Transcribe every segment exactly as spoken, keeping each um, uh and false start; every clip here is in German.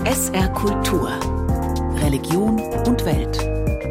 S R Kultur. Religion und Welt.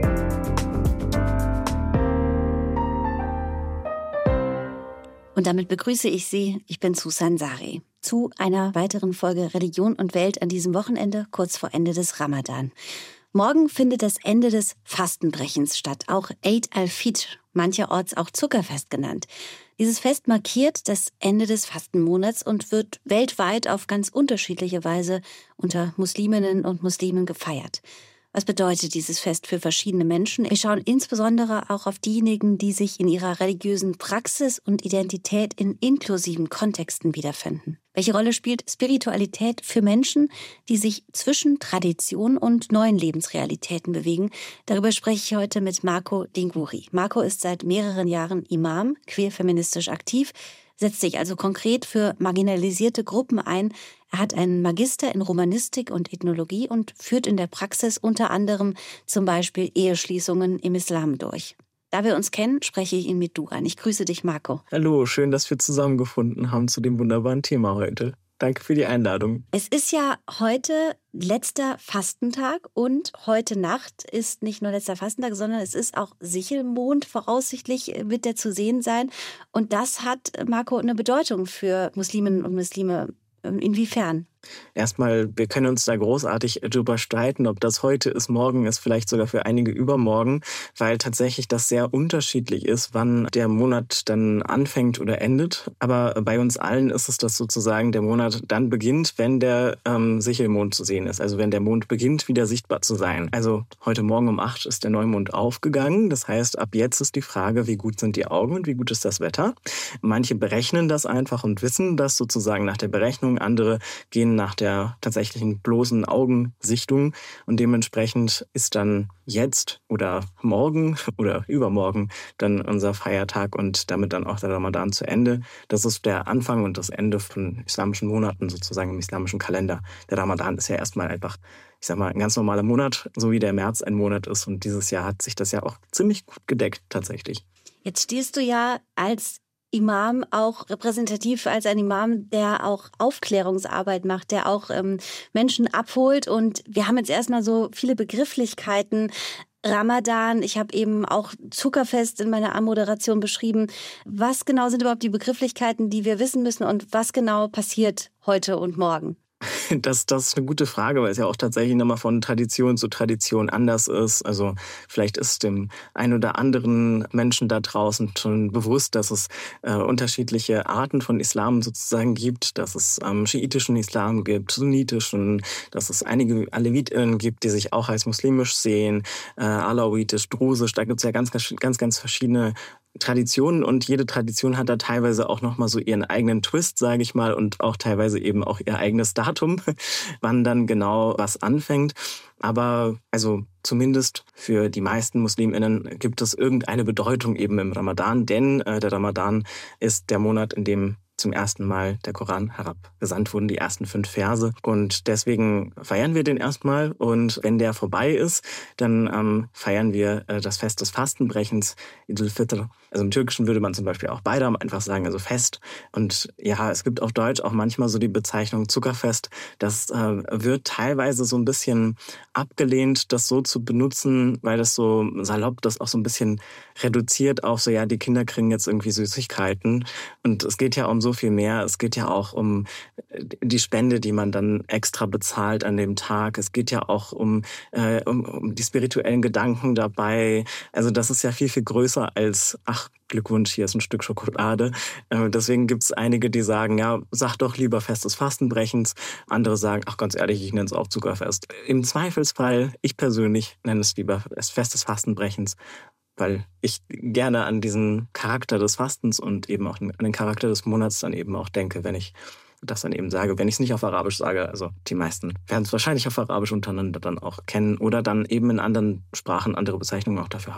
Und damit begrüße ich Sie, ich bin Susan Sari, zu einer weiteren Folge Religion und Welt an diesem Wochenende, kurz vor Ende des Ramadan. Morgen findet das Ende des Fastenbrechens statt, auch Eid al-Fitr, mancherorts auch Zuckerfest genannt. Dieses Fest markiert das Ende des Fastenmonats und wird weltweit auf ganz unterschiedliche Weise unter Musliminnen und Muslimen gefeiert. Was bedeutet dieses Fest für verschiedene Menschen? Wir schauen insbesondere auch auf diejenigen, die sich in ihrer religiösen Praxis und Identität in inklusiven Kontexten wiederfinden. Welche Rolle spielt Spiritualität für Menschen, die sich zwischen Tradition und neuen Lebensrealitäten bewegen? Darüber spreche ich heute mit Marco Dinguri. Marco ist seit mehreren Jahren Imam, queerfeministisch aktiv, setzt sich also konkret für marginalisierte Gruppen ein. Er hat einen Magister in Romanistik und Ethnologie und führt in der Praxis unter anderem zum Beispiel Eheschließungen im Islam durch. Da wir uns kennen, spreche ich ihn mit Du an. Ich grüße dich, Marco. Hallo, schön, dass wir zusammengefunden haben zu dem wunderbaren Thema heute. Danke für die Einladung. Es ist ja heute letzter Fastentag und heute Nacht ist nicht nur letzter Fastentag, sondern es ist auch Sichelmond, voraussichtlich wird der zu sehen sein. Und das hat, Marco, eine Bedeutung für Musliminnen und Muslime. Inwiefern? Erstmal, wir können uns da großartig drüber streiten, ob das heute ist, morgen ist, vielleicht sogar für einige übermorgen, weil tatsächlich das sehr unterschiedlich ist, wann der Monat dann anfängt oder endet. Aber bei uns allen ist es das sozusagen, der Monat dann beginnt, wenn der ähm, Sichelmond zu sehen ist, also wenn der Mond beginnt, wieder sichtbar zu sein. Also heute Morgen um acht ist der Neumond aufgegangen. Das heißt, ab jetzt ist die Frage, wie gut sind die Augen und wie gut ist das Wetter? Manche berechnen das einfach und wissen das sozusagen nach der Berechnung, andere gehen nach der tatsächlichen bloßen Augensichtung und dementsprechend ist dann jetzt oder morgen oder übermorgen dann unser Feiertag und damit dann auch der Ramadan zu Ende. Das ist der Anfang und das Ende von islamischen Monaten sozusagen im islamischen Kalender. Der Ramadan ist ja erstmal einfach, ich sag mal, ein ganz normaler Monat, so wie der März ein Monat ist und dieses Jahr hat sich das ja auch ziemlich gut gedeckt tatsächlich. Jetzt stehst du ja als Imam auch repräsentativ als ein Imam, der auch Aufklärungsarbeit macht, der auch ähm, Menschen abholt. Und wir haben jetzt erstmal so viele Begrifflichkeiten. Ramadan, ich habe eben auch Zuckerfest in meiner Anmoderation beschrieben. Was genau sind überhaupt die Begrifflichkeiten, die wir wissen müssen und was genau passiert heute und morgen? Das, das ist eine gute Frage, weil es ja auch tatsächlich nochmal von Tradition zu Tradition anders ist. Also vielleicht ist dem ein oder anderen Menschen da draußen schon bewusst, dass es äh, unterschiedliche Arten von Islam sozusagen gibt, dass es ähm, schiitischen Islam gibt, sunnitischen, dass es einige Aleviten gibt, die sich auch als muslimisch sehen, äh, alawitisch, drusisch, da gibt es ja ganz, ganz, ganz verschiedene Traditionen und jede Tradition hat da teilweise auch nochmal so ihren eigenen Twist, sage ich mal, und auch teilweise eben auch ihr eigenes Datum, wann dann genau was anfängt. Aber also zumindest für die meisten MuslimInnen gibt es irgendeine Bedeutung eben im Ramadan, denn äh, der Ramadan ist der Monat, in dem zum ersten Mal der Koran herabgesandt wurden, die ersten fünf Verse. Und deswegen feiern wir den erstmal. Und wenn der vorbei ist, dann ähm, feiern wir äh, das Fest des Fastenbrechens, Eid al-Fitr. Also im Türkischen würde man zum Beispiel auch Bayram einfach sagen, also Fest. Und ja, es gibt auf Deutsch auch manchmal so die Bezeichnung Zuckerfest. Das äh, wird teilweise so ein bisschen abgelehnt, das so zu benutzen, weil das so salopp das auch so ein bisschen reduziert auf so, ja, die Kinder kriegen jetzt irgendwie Süßigkeiten. Und es geht ja um so viel mehr. Es geht ja auch um die Spende, die man dann extra bezahlt an dem Tag. Es geht ja auch um, äh, um, um die spirituellen Gedanken dabei. Also das ist ja viel, viel größer als, ach, Glückwunsch, hier ist ein Stück Schokolade. Äh, deswegen gibt es einige, die sagen, ja, sag doch lieber Fest des Fastenbrechens. Andere sagen, ach, ganz ehrlich, ich nenne es auch Zuckerfest. Im Zweifelsfall, ich persönlich nenne es lieber Fest des Fastenbrechens, weil ich gerne an diesen Charakter des Fastens und eben auch an den Charakter des Monats dann eben auch denke, wenn ich das dann eben sage, wenn ich es nicht auf Arabisch sage. Also die meisten werden es wahrscheinlich auf Arabisch untereinander dann auch kennen oder dann eben in anderen Sprachen andere Bezeichnungen auch dafür haben.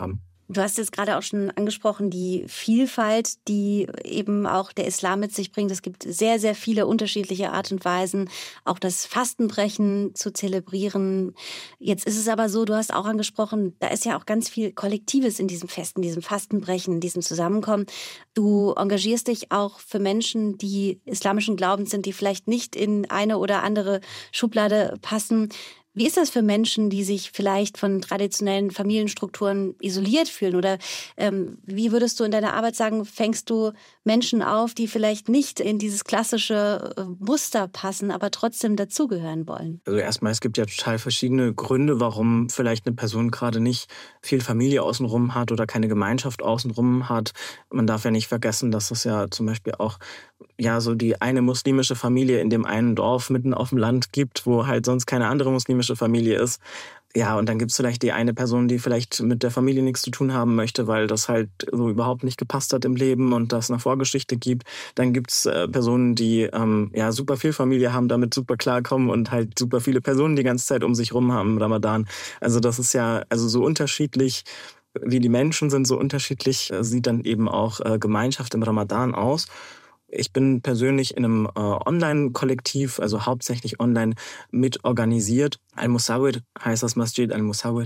Du hast jetzt gerade auch schon angesprochen, die Vielfalt, die eben auch der Islam mit sich bringt. Es gibt sehr, sehr viele unterschiedliche Art und Weisen, auch das Fastenbrechen zu zelebrieren. Jetzt ist es aber so, du hast auch angesprochen, da ist ja auch ganz viel Kollektives in diesem Fest, in diesem Fastenbrechen, in diesem Zusammenkommen. Du engagierst dich auch für Menschen, die islamischen Glaubens sind, die vielleicht nicht in eine oder andere Schublade passen. Wie ist das für Menschen, die sich vielleicht von traditionellen Familienstrukturen isoliert fühlen? Oder ähm, wie würdest du in deiner Arbeit sagen, fängst du Menschen auf, die vielleicht nicht in dieses klassische äh, Muster passen, aber trotzdem dazugehören wollen? Also erstmal, es gibt ja total verschiedene Gründe, warum vielleicht eine Person gerade nicht viel Familie außenrum hat oder keine Gemeinschaft außenrum hat. Man darf ja nicht vergessen, dass es ja zum Beispiel auch ja so die eine muslimische Familie in dem einen Dorf mitten auf dem Land gibt, wo halt sonst keine andere muslimische Familie ist. Ja, und dann gibt es vielleicht die eine Person, die vielleicht mit der Familie nichts zu tun haben möchte, weil das halt so überhaupt nicht gepasst hat im Leben und das eine Vorgeschichte gibt. Dann gibt es äh, Personen, die ähm, ja super viel Familie haben, damit super klarkommen und halt super viele Personen die ganze Zeit um sich rum haben im Ramadan. Also das ist ja also so unterschiedlich, wie die Menschen sind, so unterschiedlich äh, sieht dann eben auch äh, Gemeinschaft im Ramadan aus. Ich bin persönlich in einem äh, Online-Kollektiv, also hauptsächlich online mitorganisiert. Al-Musawwir heißt das Masjid Al-Musawwir.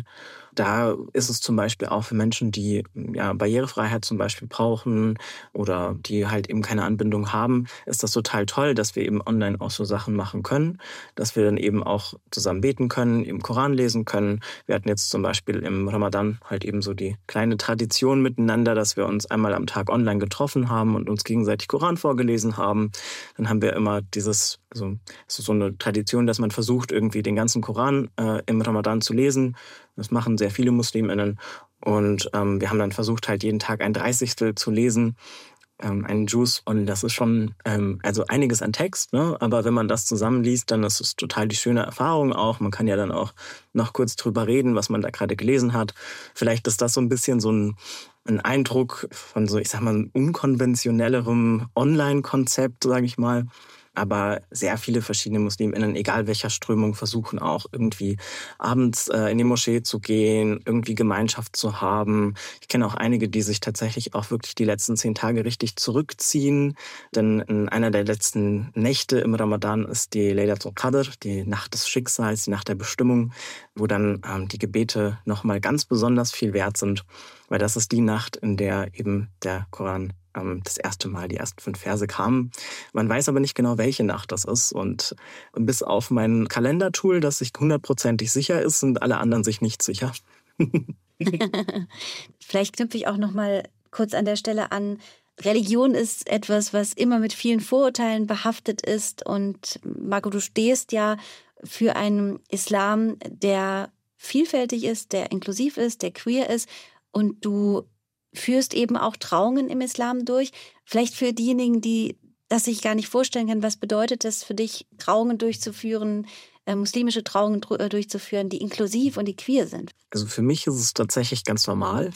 Da ist es zum Beispiel auch für Menschen, die ja, Barrierefreiheit zum Beispiel brauchen oder die halt eben keine Anbindung haben, ist das total toll, dass wir eben online auch so Sachen machen können, dass wir dann eben auch zusammen beten können, im Koran lesen können. Wir hatten jetzt zum Beispiel im Ramadan halt eben so die kleine Tradition miteinander, dass wir uns einmal am Tag online getroffen haben und uns gegenseitig Koran vorgelesen haben. Dann haben wir immer dieses, also es ist so eine Tradition, dass man versucht, irgendwie den ganzen Koran äh, im Ramadan zu lesen. Das machen sehr viele MuslimInnen. Und ähm, wir haben dann versucht, halt jeden Tag ein Dreißigstel zu lesen, ähm, einen Juz. Und das ist schon ähm, also einiges an Text, ne? Aber wenn man das zusammenliest, dann ist es total die schöne Erfahrung auch. Man kann ja dann auch noch kurz drüber reden, was man da gerade gelesen hat. Vielleicht ist das so ein bisschen so ein, ein Eindruck von so, ich sag mal, unkonventionellerem Online-Konzept, sage ich mal. Aber sehr viele verschiedene MuslimInnen, egal welcher Strömung, versuchen auch irgendwie abends äh, in die Moschee zu gehen, irgendwie Gemeinschaft zu haben. Ich kenne auch einige, die sich tatsächlich auch wirklich die letzten zehn Tage richtig zurückziehen. Denn in einer der letzten Nächte im Ramadan ist die Laylatul Qadr, die Nacht des Schicksals, die Nacht der Bestimmung, wo dann ähm, die Gebete nochmal ganz besonders viel wert sind. Weil das ist die Nacht, in der eben der Koran das erste Mal die ersten fünf Verse kamen. Man weiß aber nicht genau, welche Nacht das ist. Und bis auf mein Kalendertool, das sich hundertprozentig sicher ist, sind alle anderen sich nicht sicher. Vielleicht knüpfe ich auch noch mal kurz an der Stelle an. Religion ist etwas, was immer mit vielen Vorurteilen behaftet ist. Und Marco, du stehst ja für einen Islam, der vielfältig ist, der inklusiv ist, der queer ist. Und du führst eben auch Trauungen im Islam durch. Vielleicht für diejenigen, die das sich gar nicht vorstellen können, was bedeutet es für dich, Trauungen durchzuführen, äh, muslimische Trauungen dr- durchzuführen, die inklusiv und die queer sind? Also für mich ist es tatsächlich ganz normal.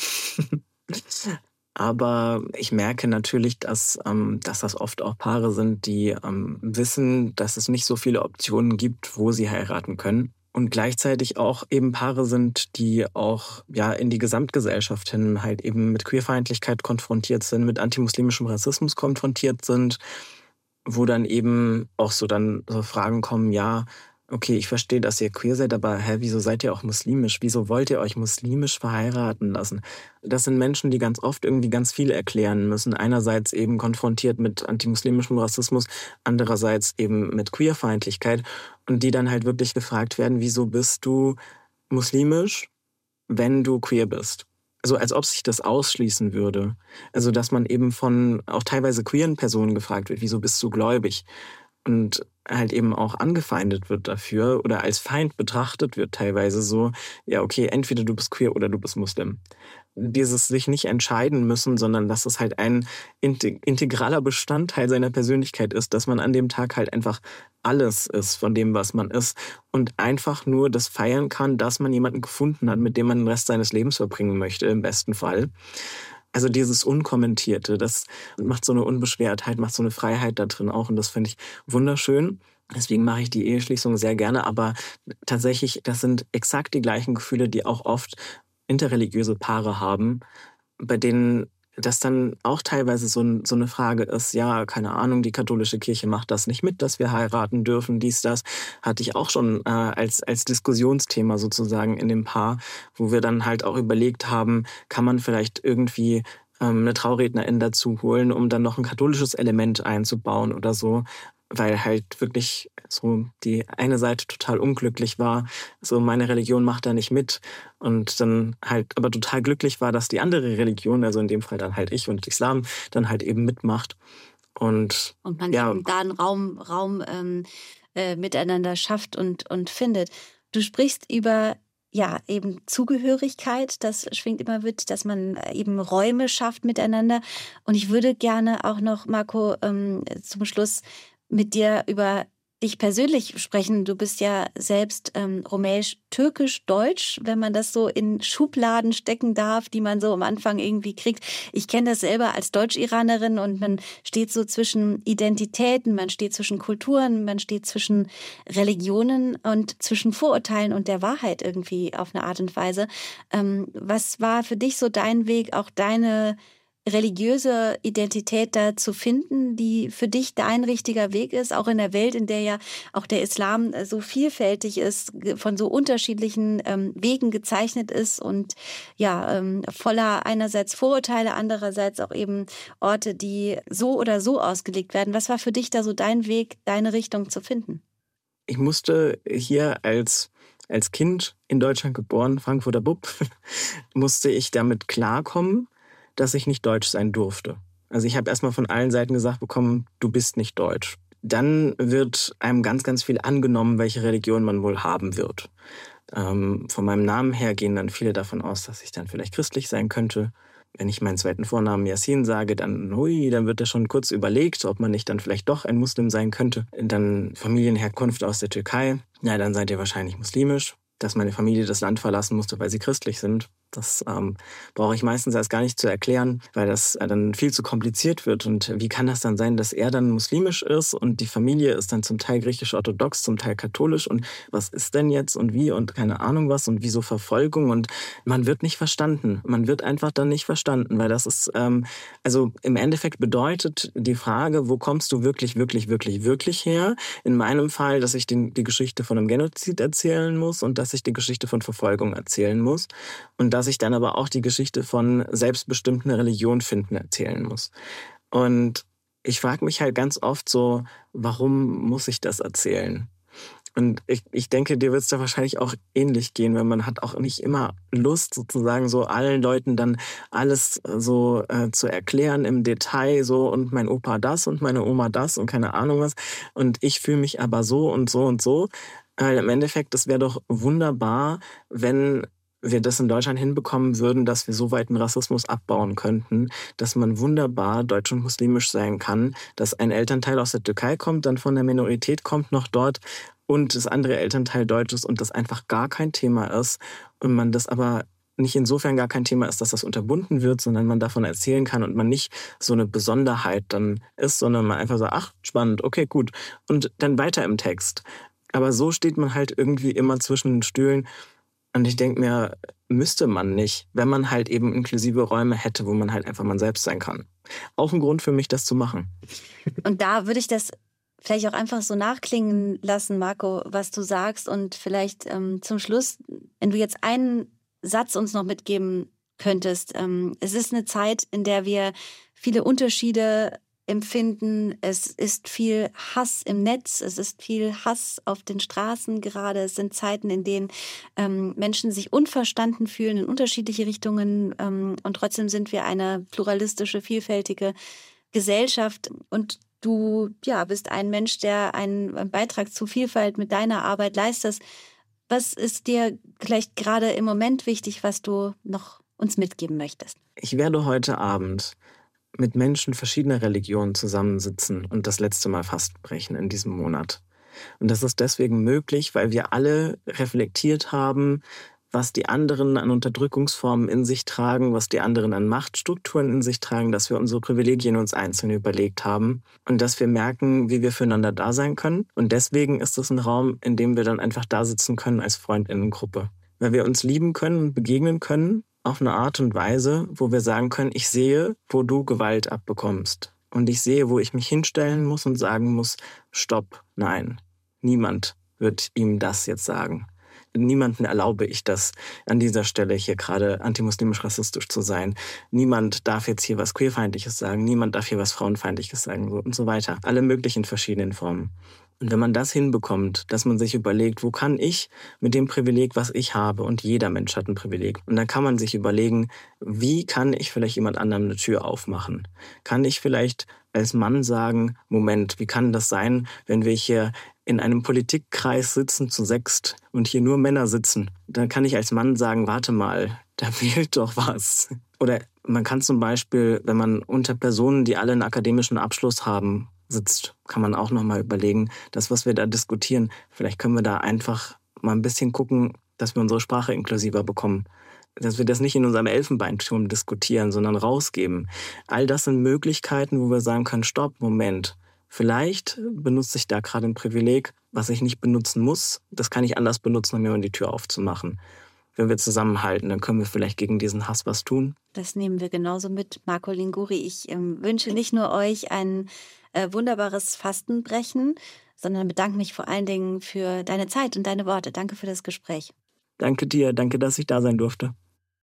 Aber ich merke natürlich, dass, ähm, dass das oft auch Paare sind, die ähm, wissen, dass es nicht so viele Optionen gibt, wo sie heiraten können. Und gleichzeitig auch eben Paare sind, die auch ja in die Gesamtgesellschaft hin halt eben mit Queerfeindlichkeit konfrontiert sind, mit antimuslimischem Rassismus konfrontiert sind, wo dann eben auch so dann so Fragen kommen, ja, okay, ich verstehe, dass ihr queer seid, aber hä, wieso seid ihr auch muslimisch? Wieso wollt ihr euch muslimisch verheiraten lassen? Das sind Menschen, die ganz oft irgendwie ganz viel erklären müssen. Einerseits eben konfrontiert mit antimuslimischem Rassismus, andererseits eben mit Queerfeindlichkeit. Und die dann halt wirklich gefragt werden, wieso bist du muslimisch, wenn du queer bist? Also als ob sich das ausschließen würde. Also dass man eben von auch teilweise queeren Personen gefragt wird, wieso bist du gläubig? Und halt eben auch angefeindet wird dafür oder als Feind betrachtet wird teilweise so, ja okay, entweder du bist queer oder du bist Muslim. Dieses sich nicht entscheiden müssen, sondern dass es halt ein integraler Bestandteil seiner Persönlichkeit ist, dass man an dem Tag halt einfach alles ist von dem, was man ist und einfach nur das feiern kann, dass man jemanden gefunden hat, mit dem man den Rest seines Lebens verbringen möchte, im besten Fall. Also dieses Unkommentierte, das macht so eine Unbeschwertheit, macht so eine Freiheit da drin auch und das finde ich wunderschön. Deswegen mache ich die Eheschließung sehr gerne, aber tatsächlich, das sind exakt die gleichen Gefühle, die auch oft interreligiöse Paare haben, bei denen das dann auch teilweise so, so eine Frage ist, ja, keine Ahnung, die katholische Kirche macht das nicht mit, dass wir heiraten dürfen, dies, das, hatte ich auch schon äh, als, als Diskussionsthema sozusagen in dem Paar, wo wir dann halt auch überlegt haben, kann man vielleicht irgendwie ähm, eine Traurednerin dazu holen, um dann noch ein katholisches Element einzubauen oder so, weil halt wirklich so die eine Seite total unglücklich war, so meine Religion macht da nicht mit und dann halt aber total glücklich war, dass die andere Religion, also in dem Fall dann halt ich und Islam, dann halt eben mitmacht. Und, und man ja, eben da einen Raum, Raum ähm, äh, miteinander schafft und, und findet. Du sprichst über ja, eben Zugehörigkeit, das schwingt immer mit, dass man eben Räume schafft miteinander. Und ich würde gerne auch noch, Marco, ähm, zum Schluss mit dir über dich persönlich sprechen. Du bist ja selbst ähm, rumänisch, türkisch, deutsch, wenn man das so in Schubladen stecken darf, die man so am Anfang irgendwie kriegt. Ich kenne das selber als Deutsch-Iranerin und man steht so zwischen Identitäten, man steht zwischen Kulturen, man steht zwischen Religionen und zwischen Vorurteilen und der Wahrheit irgendwie auf eine Art und Weise. Ähm, was war für dich so dein Weg, auch deine religiöse Identität da zu finden, die für dich dein richtiger Weg ist, auch in der Welt, in der ja auch der Islam so vielfältig ist, von so unterschiedlichen ähm, Wegen gezeichnet ist und ja, ähm, voller einerseits Vorurteile, andererseits auch eben Orte, die so oder so ausgelegt werden. Was war für dich da so dein Weg, deine Richtung zu finden? Ich musste hier als als Kind in Deutschland geboren, Frankfurter Bub, musste ich damit klarkommen, dass ich nicht deutsch sein durfte. Also ich habe erstmal von allen Seiten gesagt bekommen, du bist nicht deutsch. Dann wird einem ganz, ganz viel angenommen, welche Religion man wohl haben wird. Ähm, von meinem Namen her gehen dann viele davon aus, dass ich dann vielleicht christlich sein könnte. Wenn ich meinen zweiten Vornamen Yassin sage, dann, hui, dann wird da schon kurz überlegt, ob man nicht dann vielleicht doch ein Muslim sein könnte. Dann Familienherkunft aus der Türkei. Ja, dann seid ihr wahrscheinlich muslimisch. Dass meine Familie das Land verlassen musste, weil sie christlich sind. Das ähm, brauche ich meistens erst gar nicht zu erklären, weil das äh, dann viel zu kompliziert wird. Und wie kann das dann sein, dass er dann muslimisch ist und die Familie ist dann zum Teil griechisch-orthodox, zum Teil katholisch und was ist denn jetzt und wie und keine Ahnung was und wieso Verfolgung und man wird nicht verstanden. Man wird einfach dann nicht verstanden, weil das ist, ähm, also im Endeffekt bedeutet die Frage, wo kommst du wirklich, wirklich, wirklich, wirklich her? In meinem Fall, dass ich den, die Geschichte von einem Genozid erzählen muss und dass ich die Geschichte von Verfolgung erzählen muss und dass ich dann aber auch die Geschichte von selbstbestimmten Religion finden erzählen muss. Und ich frage mich halt ganz oft so, warum muss ich das erzählen? Und ich, ich denke, dir wird es da wahrscheinlich auch ähnlich gehen, weil man hat auch nicht immer Lust, sozusagen so allen Leuten dann alles so äh, zu erklären im Detail, so und mein Opa das und meine Oma das und keine Ahnung was. Und ich fühle mich aber so und so und so. Weil im Endeffekt, das wäre doch wunderbar, wenn wir das in Deutschland hinbekommen würden, dass wir so weit den Rassismus abbauen könnten, dass man wunderbar deutsch und muslimisch sein kann, dass ein Elternteil aus der Türkei kommt, dann von der Minorität kommt noch dort und das andere Elternteil deutsch ist und das einfach gar kein Thema ist und man das aber nicht insofern gar kein Thema ist, dass das unterbunden wird, sondern man davon erzählen kann und man nicht so eine Besonderheit dann ist, sondern man einfach so, ach, spannend, okay, gut. Und dann weiter im Text. Aber so steht man halt irgendwie immer zwischen den Stühlen. Und ich denke mir, müsste man nicht, wenn man halt eben inklusive Räume hätte, wo man halt einfach man selbst sein kann. Auch ein Grund für mich, das zu machen. Und da würde ich das vielleicht auch einfach so nachklingen lassen, Marco, was du sagst. Und vielleicht ähm, zum Schluss, wenn du jetzt einen Satz uns noch mitgeben könntest. Ähm, es ist eine Zeit, in der wir viele Unterschiede empfinden. Es ist viel Hass im Netz, es ist viel Hass auf den Straßen gerade. Es sind Zeiten, in denen ähm, Menschen sich unverstanden fühlen in unterschiedliche Richtungen ähm, und trotzdem sind wir eine pluralistische, vielfältige Gesellschaft und du ja, bist ein Mensch, der einen Beitrag zu Vielfalt mit deiner Arbeit leistet. Was ist dir vielleicht gerade im Moment wichtig, was du noch uns mitgeben möchtest? Ich werde heute Abend mit Menschen verschiedener Religionen zusammensitzen und das letzte Mal Fasten brechen in diesem Monat. Und das ist deswegen möglich, weil wir alle reflektiert haben, was die anderen an Unterdrückungsformen in sich tragen, was die anderen an Machtstrukturen in sich tragen, dass wir unsere Privilegien uns einzeln überlegt haben und dass wir merken, wie wir füreinander da sein können. Und deswegen ist es ein Raum, in dem wir dann einfach da sitzen können als Freundinnengruppe. weil wir uns lieben können und begegnen können auf eine Art und Weise, wo wir sagen können, ich sehe, wo du Gewalt abbekommst. Und ich sehe, wo ich mich hinstellen muss und sagen muss, stopp, nein, niemand wird ihm das jetzt sagen. Niemanden erlaube ich das, an dieser Stelle hier gerade antimuslimisch-rassistisch zu sein. Niemand darf jetzt hier was Queerfeindliches sagen, niemand darf hier was Frauenfeindliches sagen und so weiter. Alle möglichen verschiedenen Formen. Und wenn man das hinbekommt, dass man sich überlegt, wo kann ich mit dem Privileg, was ich habe, und jeder Mensch hat ein Privileg, und dann kann man sich überlegen, wie kann ich vielleicht jemand anderem eine Tür aufmachen? Kann ich vielleicht als Mann sagen, Moment, wie kann das sein, wenn wir hier in einem Politikkreis sitzen zu sechst und hier nur Männer sitzen? Dann kann ich als Mann sagen, warte mal, da fehlt doch was. Oder man kann zum Beispiel, wenn man unter Personen, die alle einen akademischen Abschluss haben, sitzt, kann man auch nochmal überlegen, das, was wir da diskutieren, vielleicht können wir da einfach mal ein bisschen gucken, dass wir unsere Sprache inklusiver bekommen. Dass wir das nicht in unserem Elfenbeinturm diskutieren, sondern rausgeben. All das sind Möglichkeiten, wo wir sagen können, stopp, Moment. Vielleicht benutze ich da gerade ein Privileg, was ich nicht benutzen muss. Das kann ich anders benutzen, um mir die Tür aufzumachen. Wenn wir zusammenhalten, dann können wir vielleicht gegen diesen Hass was tun. Das nehmen wir genauso mit, Marco Linguri. Ich ähm, wünsche nicht nur euch ein äh, wunderbares Fastenbrechen, sondern bedanke mich vor allen Dingen für deine Zeit und deine Worte. Danke für das Gespräch. Danke dir, danke, dass ich da sein durfte.